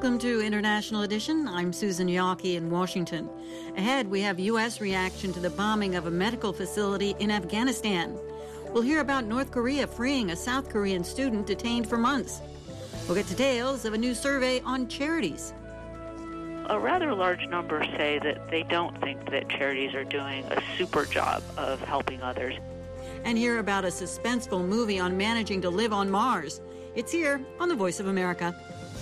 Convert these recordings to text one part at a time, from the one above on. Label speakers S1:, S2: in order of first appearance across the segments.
S1: Welcome to International Edition. I'm Susan Yawkey in Washington. Ahead, we have U.S. reaction to the bombing of a medical facility in Afghanistan. We'll hear about North Korea freeing a South Korean student detained for months. We'll get details of a new survey on charities.
S2: A rather large number say that they don't think that charities are doing a super job of helping others.
S1: And hear about a suspenseful movie on managing to live on Mars. It's here on The Voice of America.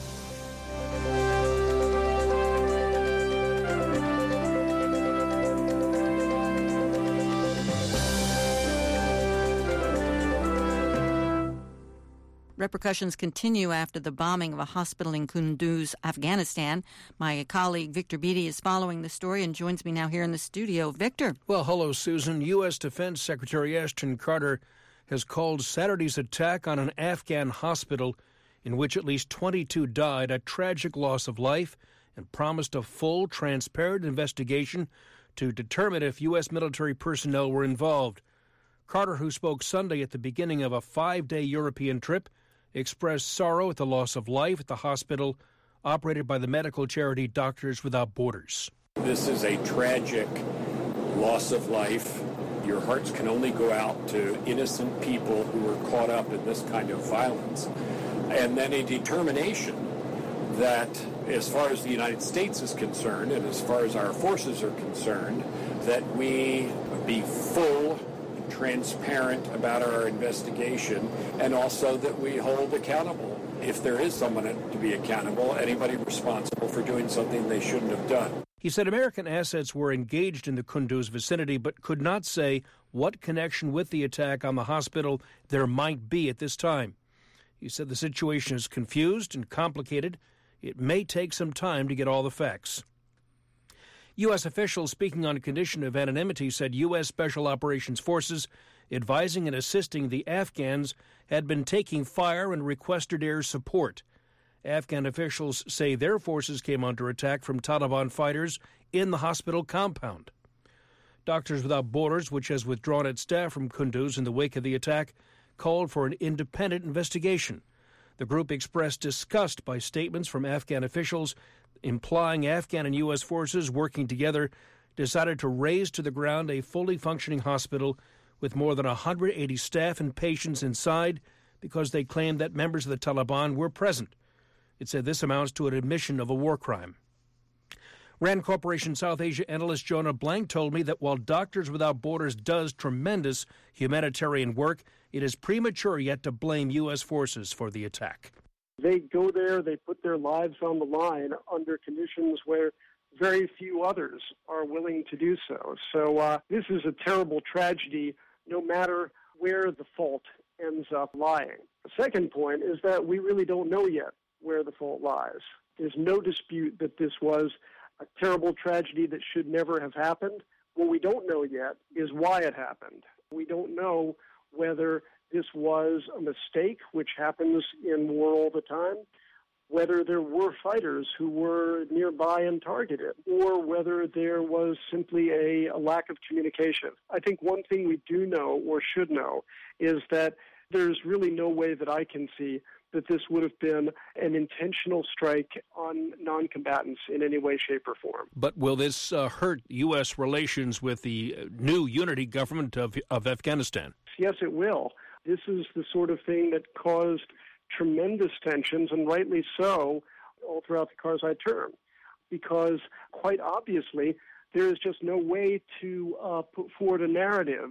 S1: Repercussions continue after the bombing of a hospital in Kunduz, Afghanistan. My colleague Victor Beatty is following the story and joins me now here in the studio. Victor.
S3: Well, hello, Susan. U.S. Defense Secretary Ashton Carter has called Saturday's attack on an Afghan hospital in which at least 22 died a tragic loss of life and promised a full, transparent investigation to determine if U.S. military personnel were involved. Carter, who spoke Sunday at the beginning of a 5-day European trip, expressed sorrow at the loss of life at the hospital operated by the medical charity Doctors Without Borders.
S4: This is a tragic loss of life. Your hearts can only go out to innocent people who were caught up in this kind of violence. And then a determination that, as far as the United States is concerned, and as far as our forces are concerned, that we be full, transparent about our investigation, and also that we hold accountable, if there is someone to be accountable, anybody responsible for doing something they shouldn't have done.
S3: He said American assets were engaged in the Kunduz vicinity, but could not say what connection with the attack on the hospital there might be at this time. He said the situation is confused and complicated. It may take some time to get all the facts. U.S. officials speaking on condition of anonymity said U.S. Special Operations Forces advising and assisting the Afghans had been taking fire and requested air support. Afghan officials say their forces came under attack from Taliban fighters in the hospital compound. Doctors Without Borders, which has withdrawn its staff from Kunduz in the wake of the attack, called for an independent investigation. The group expressed disgust by statements from Afghan officials implying Afghan and U.S. forces working together decided to raze to the ground a fully functioning hospital with more than 180 staff and patients inside because they claimed that members of the Taliban were present. It said this amounts to an admission of a war crime. Rand Corporation South Asia analyst Jonah Blank told me that while Doctors Without Borders does tremendous humanitarian work, it is premature yet to blame U.S. forces for the attack.
S5: They go there, they put their lives on the line under conditions where very few others are willing to do so. So this is a terrible tragedy, no matter where the fault ends up lying. The second point is that we really don't know yet where the fault lies. There's no dispute that this was a terrible tragedy that should never have happened. What we don't know yet is why it happened. We don't know whether this was a mistake, which happens in war all the time, whether there were fighters who were nearby and targeted, or whether there was simply a lack of communication. I think one thing we do know, or should know, is that there's really no way that I can see that this would have been an intentional strike on non-combatants in any way, shape, or form.
S3: But will this hurt U.S. relations with the new unity government of Afghanistan?
S5: Yes, it will. This is the sort of thing that caused tremendous tensions, and rightly so, all throughout the Karzai term, because quite obviously there is just no way to put forward a narrative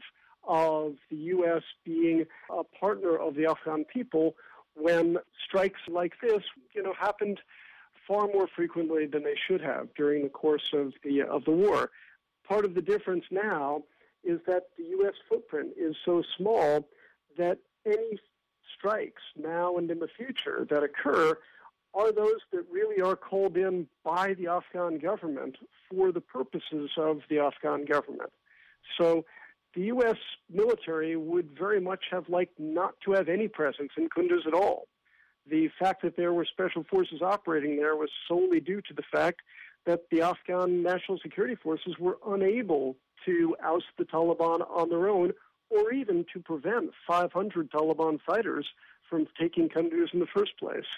S5: of the U.S. being a partner of the Afghan people when strikes like this, happened far more frequently than they should have during the course of the war. Part of the difference now is that the U.S. footprint is so small that any strikes now and in the future that occur are those that really are called in by the Afghan government for the purposes of the Afghan government. So the U.S. military would very much have liked not to have any presence in Kunduz at all. The fact that there were special forces operating there was solely due to the fact that the Afghan National Security Forces were unable to oust the Taliban on their own, or even to prevent 500 Taliban fighters from taking Kunduz in the first place.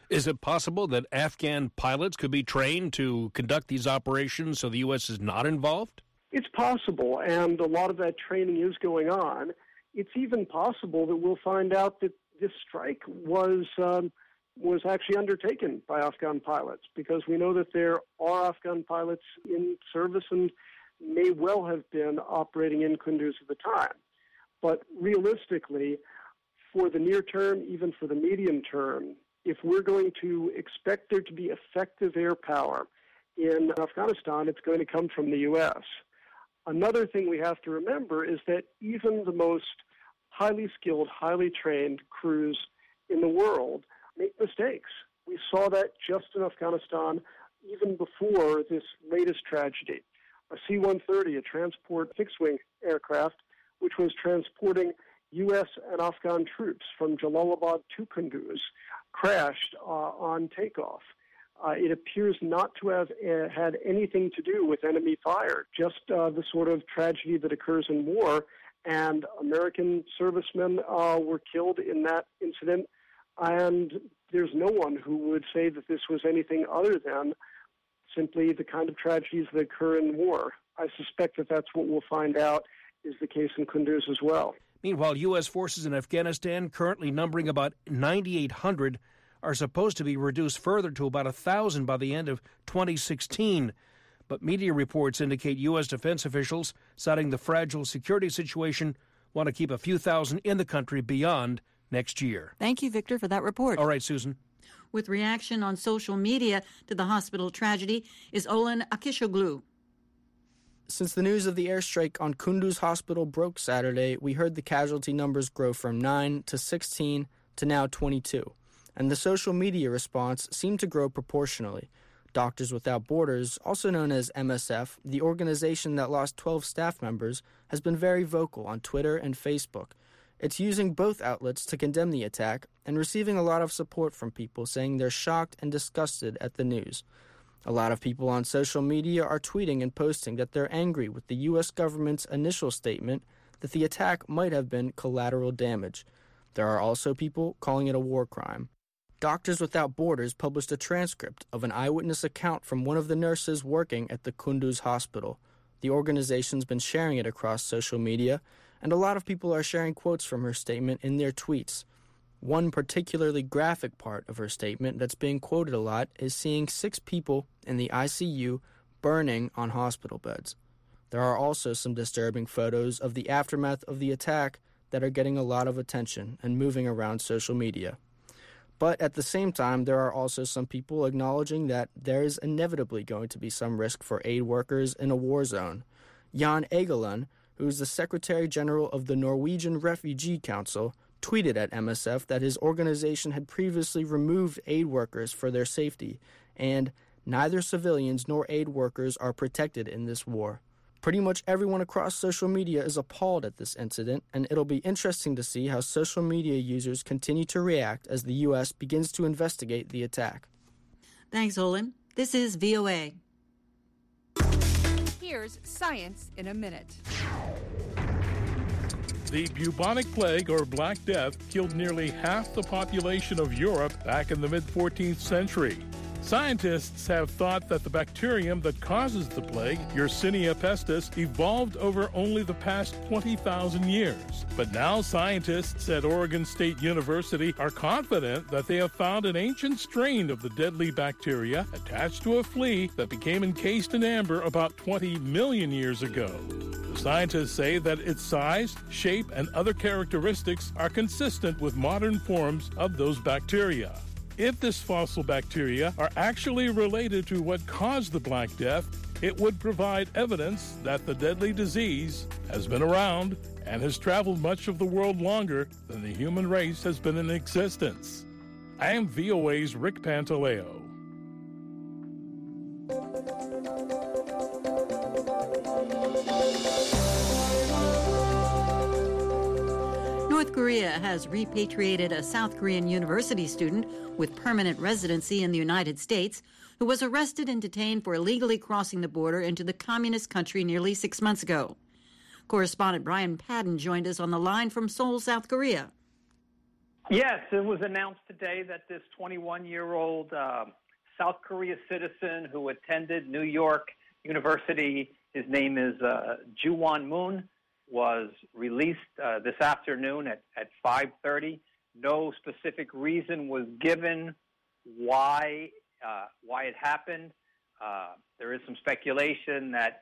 S3: Is it possible that Afghan pilots could be trained to conduct these operations so the U.S. is not involved?
S5: It's possible, and a lot of that training is going on. It's even possible that we'll find out that this strike was actually undertaken by Afghan pilots, because we know that there are Afghan pilots in service and may well have been operating in Kunduz at the time. But realistically, for the near term, even for the medium term, if we're going to expect there to be effective air power in Afghanistan, it's going to come from the U.S. Another thing we have to remember is that even the most highly skilled, highly trained crews in the world make mistakes. We saw that just in Afghanistan even before this latest tragedy. A C-130, a transport fixed-wing aircraft, which was transporting U.S. and Afghan troops from Jalalabad to Kunduz, crashed on takeoff. It appears not to have had anything to do with enemy fire, just the sort of tragedy that occurs in war. And American servicemen were killed in that incident, and there's no one who would say that this was anything other than simply the kind of tragedies that occur in war. I suspect that that's what we'll find out is the case in Kunduz as well.
S3: Meanwhile, U.S. forces in Afghanistan, currently numbering about 9,800, are supposed to be reduced further to about 1,000 by the end of 2016. But media reports indicate U.S. defense officials, citing the fragile security situation, want to keep a few thousand in the country beyond next year.
S1: Thank you, Victor, for that report.
S3: All right, Susan.
S1: With reaction on social media to the hospital tragedy is Olan Akishoglu.
S6: Since the news of the airstrike on Kunduz Hospital broke Saturday, we heard the casualty numbers grow from 9 to 16 to now 22. And the social media response seemed to grow proportionally. Doctors Without Borders, also known as MSF, the organization that lost 12 staff members, has been very vocal on Twitter and Facebook. It's using both outlets to condemn the attack and receiving a lot of support from people saying they're shocked and disgusted at the news. A lot of people on social media are tweeting and posting that they're angry with the U.S. government's initial statement that the attack might have been collateral damage. There are also people calling it a war crime. Doctors Without Borders published a transcript of an eyewitness account from one of the nurses working at the Kunduz hospital. The organization's been sharing it across social media, and a lot of people are sharing quotes from her statement in their tweets. One particularly graphic part of her statement that's being quoted a lot is seeing 6 people in the ICU burning on hospital beds. There are also some disturbing photos of the aftermath of the attack that are getting a lot of attention and moving around social media. But at the same time, there are also some people acknowledging that there is inevitably going to be some risk for aid workers in a war zone. Jan Egeland, who is the Secretary General of the Norwegian Refugee Council, tweeted at MSF that his organization had previously removed aid workers for their safety, and neither civilians nor aid workers are protected in this war. Pretty much everyone across social media is appalled at this incident, and it'll be interesting to see how social media users continue to react as the U.S. begins to investigate the attack.
S1: Thanks, Olin. This is VOA.
S7: Here's Science in a Minute.
S8: The bubonic plague, or Black Death, killed nearly half the population of Europe back in the mid-14th century. Scientists have thought that the bacterium that causes the plague, Yersinia pestis, evolved over only the past 20,000 years. But now scientists at Oregon State University are confident that they have found an ancient strain of the deadly bacteria attached to a flea that became encased in amber about 20 million years ago. The scientists say that its size, shape, and other characteristics are consistent with modern forms of those bacteria. If this fossil bacteria are actually related to what caused the Black Death, it would provide evidence that the deadly disease has been around and has traveled much of the world longer than the human race has been in existence. I am VOA's Rick Pantaleo.
S1: North Korea has repatriated a South Korean university student with permanent residency in the United States who was arrested and detained for illegally crossing the border into the communist country nearly 6 months ago. Correspondent Brian Padden joined us on the line from Seoul, South Korea.
S9: Yes, it was announced today that this 21-year-old South Korea citizen who attended New York University, his name is Ju-won Moon, was released this afternoon at 5:30. No specific reason was given why it happened. There is some speculation that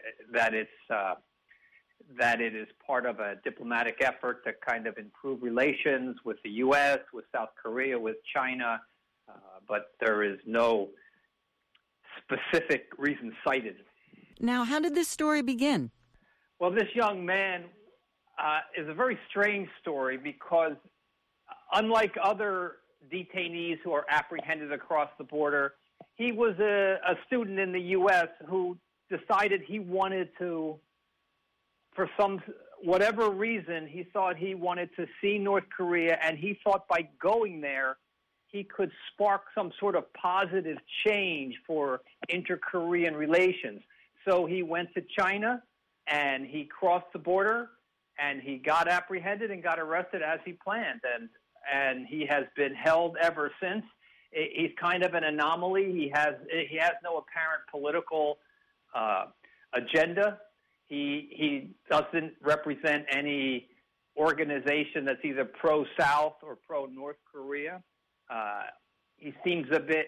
S9: it is part of a diplomatic effort to kind of improve relations with the U.S., with South Korea, with China, but there is no specific reason cited.
S1: Now, how did this story begin?
S9: Well, this young man is a very strange story because unlike other detainees who are apprehended across the border, he was a student in the U.S. who decided he wanted to, for whatever reason, he thought he wanted to see North Korea, and he thought by going there he could spark some sort of positive change for inter-Korean relations. So he went to China, and he crossed the border, and he got apprehended and got arrested as he planned, and he has been held ever since. He's kind of an anomaly. He has no apparent political agenda. He doesn't represent any organization that's either pro-South or pro-North Korea. He seems a bit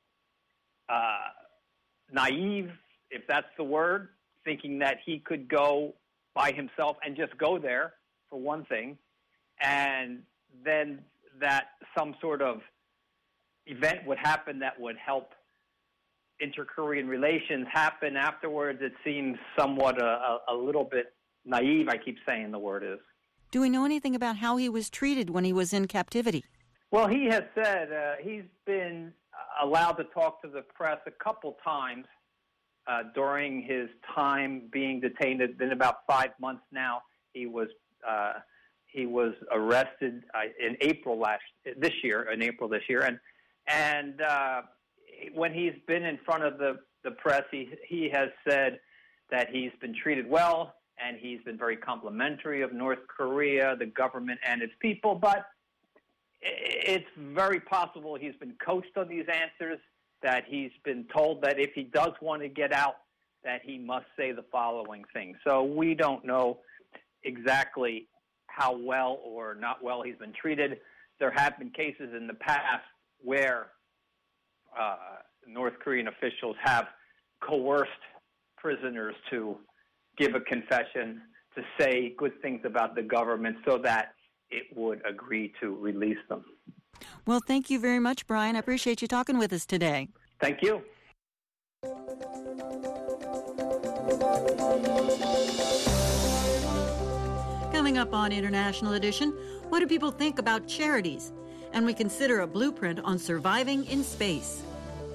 S9: naive, if that's the word, thinking that he could go by himself and just go there, for one thing, and then that some sort of event would happen that would help inter-Korean relations happen afterwards. It seems somewhat a little bit naive, I keep saying the word is.
S1: Do we know anything about how he was treated when he was in captivity?
S9: Well, he has said he's been allowed to talk to the press a couple times during his time being detained. It's been about 5 months now. He was arrested in April this year, and when he's been in front of the press, he has said that he's been treated well, and he's been very complimentary of North Korea, the government, and its people. But it's very possible he's been coached on these answers, that he's been told that if he does want to get out, that he must say the following thing. So we don't know exactly how well or not well he's been treated. There have been cases in the past where North Korean officials have coerced prisoners to give a confession, to say good things about the government so that it would agree to release them.
S1: Well, thank you very much, Brian. I appreciate you talking with us today.
S9: Thank you.
S1: Coming up on International Edition, what do people think about charities? And we consider a blueprint on surviving in space.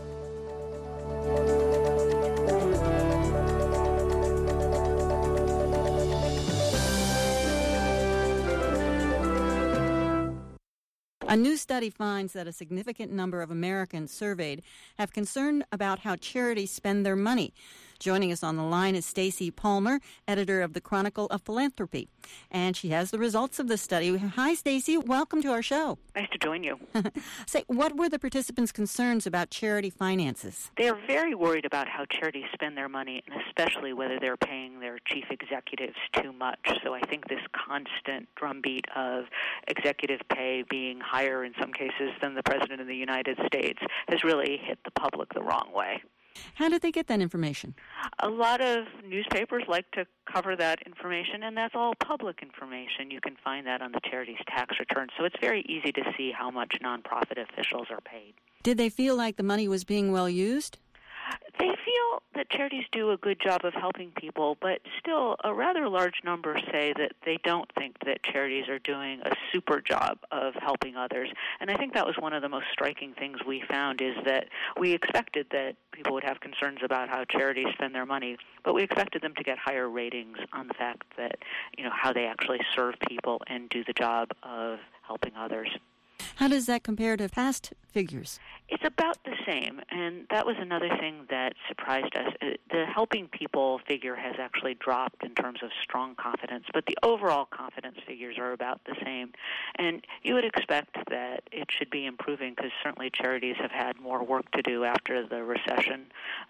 S1: A new study finds that a significant number of Americans surveyed have concern about how charities spend their money. Joining us on the line is Stacy Palmer, editor of the Chronicle of Philanthropy, and she has the results of the study. Hi, Stacy. Welcome to our show.
S2: Nice to join you.
S1: Say, what were the participants' concerns about charity finances?
S2: They are very worried about how charities spend their money, and especially whether they're paying their chief executives too much. So I think this constant drumbeat of executive pay being higher in some cases than the President of the United States has really hit the public the wrong way.
S1: How did they get that information?
S2: A lot of newspapers like to cover that information, and that's all public information. You can find that on the charity's tax return. So it's very easy to see how much nonprofit officials are paid.
S1: Did they feel like the money was being well used?
S2: They feel that charities do a good job of helping people, but still a rather large number say that they don't think that charities are doing a super job of helping others. And I think that was one of the most striking things we found, is that we expected that people would have concerns about how charities spend their money, but we expected them to get higher ratings on the fact that, how they actually serve people and do the job of helping others.
S1: How does that compare to past figures?
S2: It's about the same, and that was another thing that surprised us. The helping people figure has actually dropped in terms of strong confidence, but the overall confidence figures are about the same. And you would expect that it should be improving because certainly charities have had more work to do after the recession.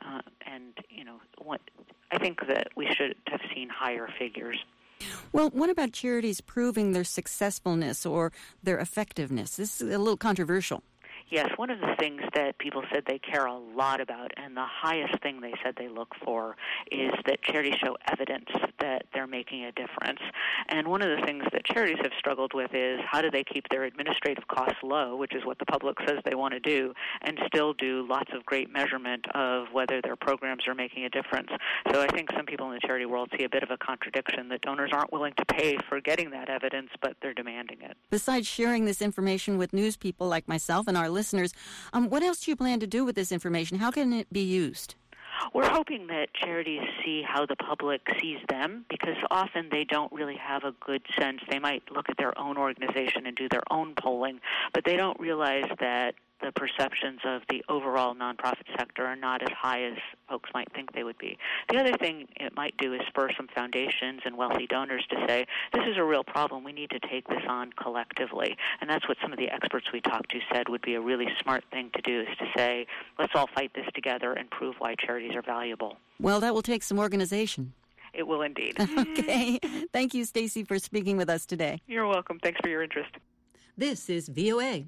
S2: I think that we should have seen higher figures.
S1: Well, what about charities proving their successfulness or their effectiveness? This is a little controversial.
S2: Yes, one of the things that people said they care a lot about, and the highest thing they said they look for, is that charities show evidence that they're making a difference. And one of the things that charities have struggled with is how do they keep their administrative costs low, which is what the public says they want to do, and still do lots of great measurement of whether their programs are making a difference. So I think some people in the charity world see a bit of a contradiction that donors aren't willing to pay for getting that evidence, but they're demanding it.
S1: Besides sharing this information with news people like myself and our listeners, what else do you plan to do with this information? How can it be used?
S2: We're hoping that charities see how the public sees them, because often they don't really have a good sense. They might look at their own organization and do their own polling, but they don't realize that the perceptions of the overall nonprofit sector are not as high as folks might think they would be. The other thing it might do is spur some foundations and wealthy donors to say, this is a real problem, we need to take this on collectively. And that's what some of the experts we talked to said would be a really smart thing to do, is to say, let's all fight this together and prove why charities are valuable.
S1: Well, that will take some organization.
S2: It will indeed.
S1: Okay. Thank you, Stacy, for speaking with us today.
S2: You're welcome. Thanks for your interest.
S1: This is VOA.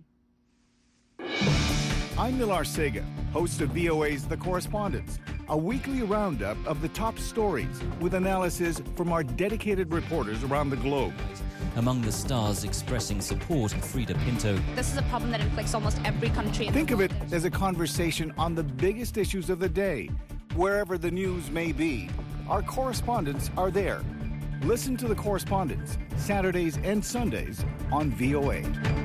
S10: I'm Nilar Sega, host of VOA's The Correspondents, a weekly roundup of the top stories with analysis from our dedicated reporters around the globe.
S11: Among the stars expressing support, Frida Pinto.
S12: This is a problem that inflicts almost every country in the world.
S10: Think of it as a conversation on the biggest issues of the day. Wherever the news may be, our correspondents are there. Listen to The Correspondents, Saturdays and Sundays on VOA.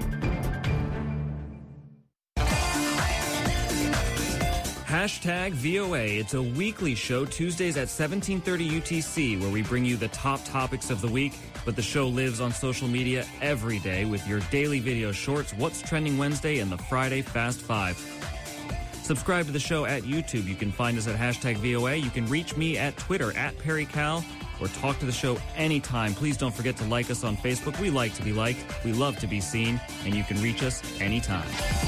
S13: Hashtag VOA. It's a weekly show, Tuesdays at 17:30 UTC, where we bring you the top topics of the week. But the show lives on social media every day with your daily video shorts, What's Trending Wednesday, and the Friday Fast Five. Subscribe to the show at YouTube. You can find us at Hashtag VOA. You can reach me at Twitter, at PerryCal, or talk to the show anytime. Please don't forget to like us on Facebook. We like to be liked. We love to be seen. And you can reach us anytime.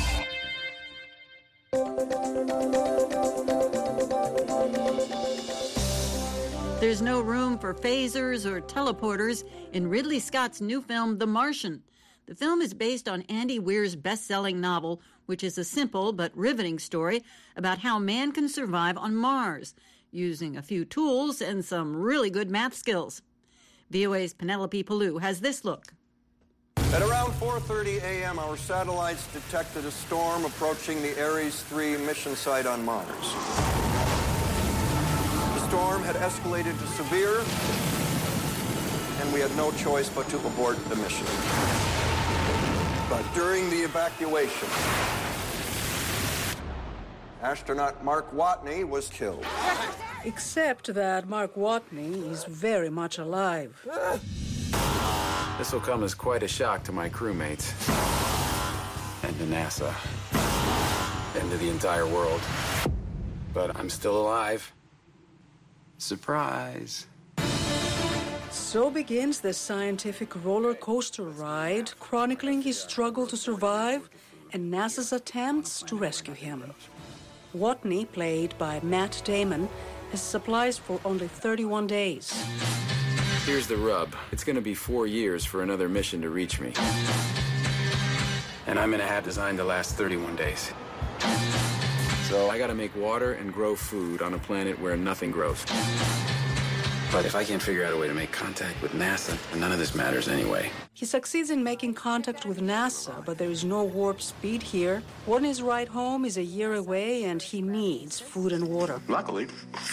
S1: There's no room for phasers or teleporters in Ridley Scott's new film, The Martian. The film is based on Andy Weir's best-selling novel, which is a simple but riveting story about how man can survive on Mars, using a few tools and some really good math skills. VOA's Penelope Pallou has this look.
S14: At around 4:30 a.m., our satellites detected a storm approaching the Ares 3 mission site on Mars. The storm had escalated to severe, and we had no choice but to abort the mission. But during the evacuation, astronaut Mark Watney was killed.
S15: Except that Mark Watney is very much alive.
S16: This will come as quite a shock to my crewmates, and to NASA, and to the entire world. But I'm still alive. Surprise.
S15: So begins the scientific roller coaster ride, chronicling his struggle to survive and NASA's attempts to rescue him. Watney, played by Matt Damon, has supplies for only 31 days.
S16: Here's the rub. It's going to be 4 years for another mission to reach me. And I'm in a hat designed to last 31 days. So I got to make water and grow food on a planet where nothing grows. But if I can't figure out a way to make contact with NASA, none of this matters anyway.
S15: He succeeds in making contact with NASA, but there is no warp speed here. Watney's ride home is a year away, and he needs food and water.
S16: Luckily,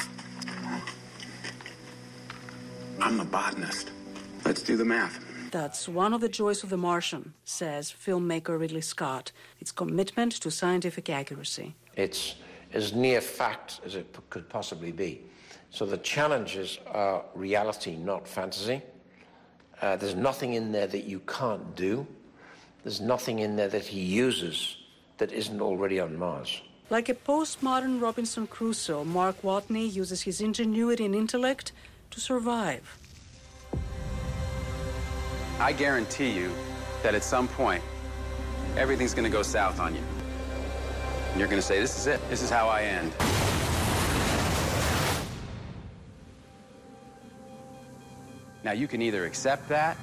S16: I'm a botanist. Let's do the math.
S15: That's one of the joys of The Martian, says filmmaker Ridley Scott. Its commitment to scientific accuracy.
S17: It's as near fact as it could possibly be. So the challenges are reality, not fantasy. There's nothing in there that you can't do. There's nothing in there that he uses that isn't already on Mars.
S15: Like a postmodern Robinson Crusoe, Mark Watney uses his ingenuity and intellect to survive.
S18: I guarantee you that at some point, everything's going to go south on you. And you're going to say, this is it. This is how I end. Now, you can either accept that,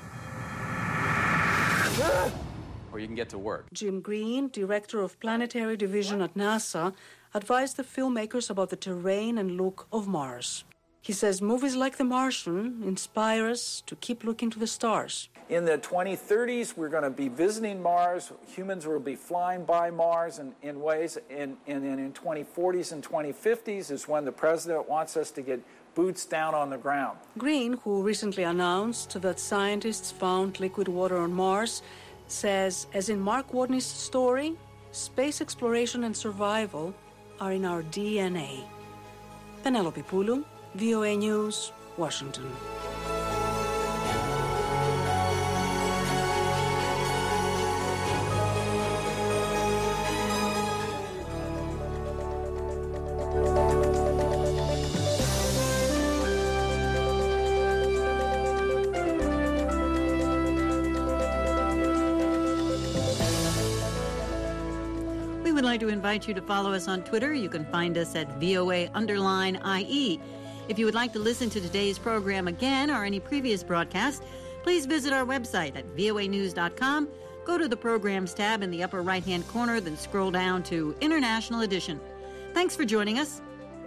S18: or you can get to work.
S15: Jim Green, director of Planetary Division at NASA, advised the filmmakers about the terrain and look of Mars. He says movies like The Martian inspire us to keep looking to the stars.
S19: In the 2030s, we're going to be visiting Mars. Humans will be flying by Mars in ways. And in 2040s and 2050s is when the president wants us to get boots down on the ground.
S15: Green, who recently announced that scientists found liquid water on Mars, says, as in Mark Watney's story, space exploration and survival are in our DNA. Penelope Pulu, VOA News, Washington.
S1: We would like to invite you to follow us on Twitter. You can find us at VOA_IE. If you would like to listen to today's program again or any previous broadcast, please visit our website at voanews.com. Go to the Programs tab in the upper right-hand corner, then scroll down to International Edition. Thanks for joining us.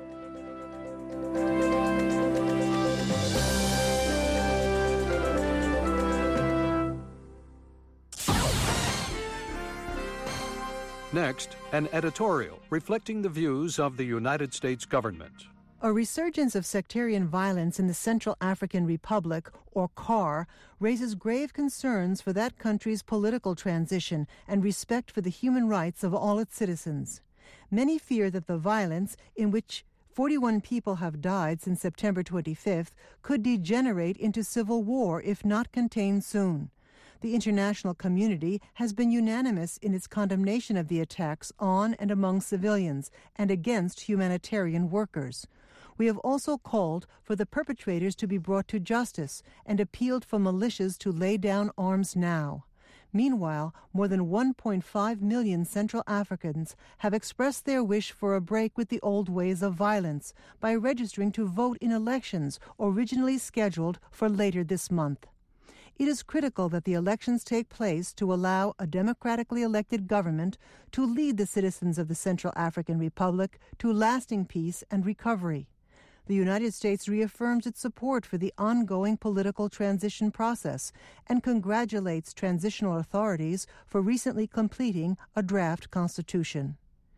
S20: Next, an editorial reflecting the views of the United States government.
S21: A resurgence of sectarian violence in the Central African Republic, or CAR, raises grave concerns for that country's political transition and respect for the human rights of all its citizens. Many fear that the violence, in which 41 people have died since September 25th, could degenerate into civil war if not contained soon. The international community has been unanimous in its condemnation of the attacks on and among civilians and against humanitarian workers. We have also called for the perpetrators to be brought to justice and appealed for militias to lay down arms now. Meanwhile, more than 1.5 million Central Africans have expressed their wish for a break with the old ways of violence by registering to vote in elections originally scheduled for later this month. It is critical that the elections take place to allow a democratically elected government to lead the citizens of the Central African Republic to lasting peace and recovery. The United States reaffirms its support for the ongoing political transition process and congratulates transitional authorities for recently completing a draft constitution.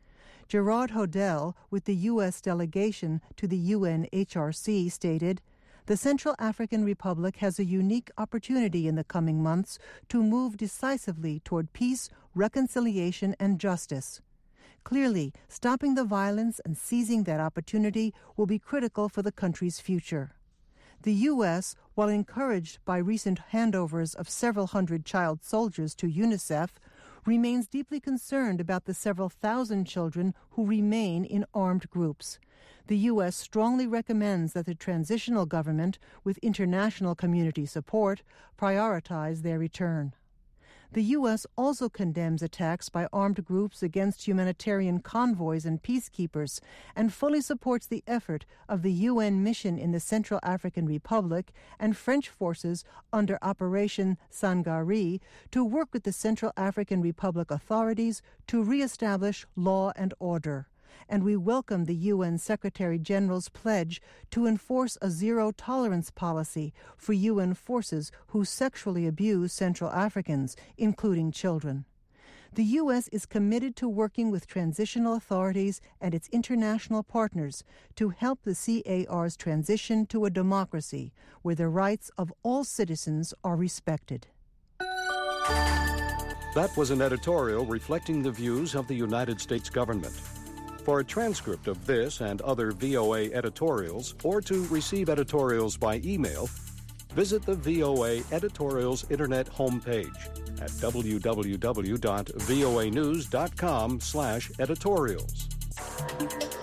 S21: Gerard Hodel, with the U.S. delegation to the UNHRC, stated, "The Central African Republic has a unique opportunity in the coming months to move decisively toward peace, reconciliation, and justice. Clearly, stopping the violence and seizing that opportunity will be critical for the country's future." The U.S., while encouraged by recent handovers of several hundred child soldiers to UNICEF, remains deeply concerned about the several thousand children who remain in armed groups. The U.S. strongly recommends that the transitional government, with international community support, prioritize their return. The U.S. also condemns attacks by armed groups against humanitarian convoys and peacekeepers and fully supports the effort of the UN mission in the Central African Republic and French forces under Operation Sangaree to work with the Central African Republic authorities to reestablish law and order. And we welcome the UN Secretary-General's pledge to enforce a zero-tolerance policy for UN forces who sexually abuse Central Africans, including children. The U.S. is committed to working with transitional authorities and its international partners to help the CAR's transition to a democracy where the rights of all citizens are respected.
S20: That was an editorial reflecting the views of the United States government. For a transcript of this and other VOA editorials, or to receive editorials by email, Visit the VOA Editorials Internet homepage at www.voanews.com/editorials.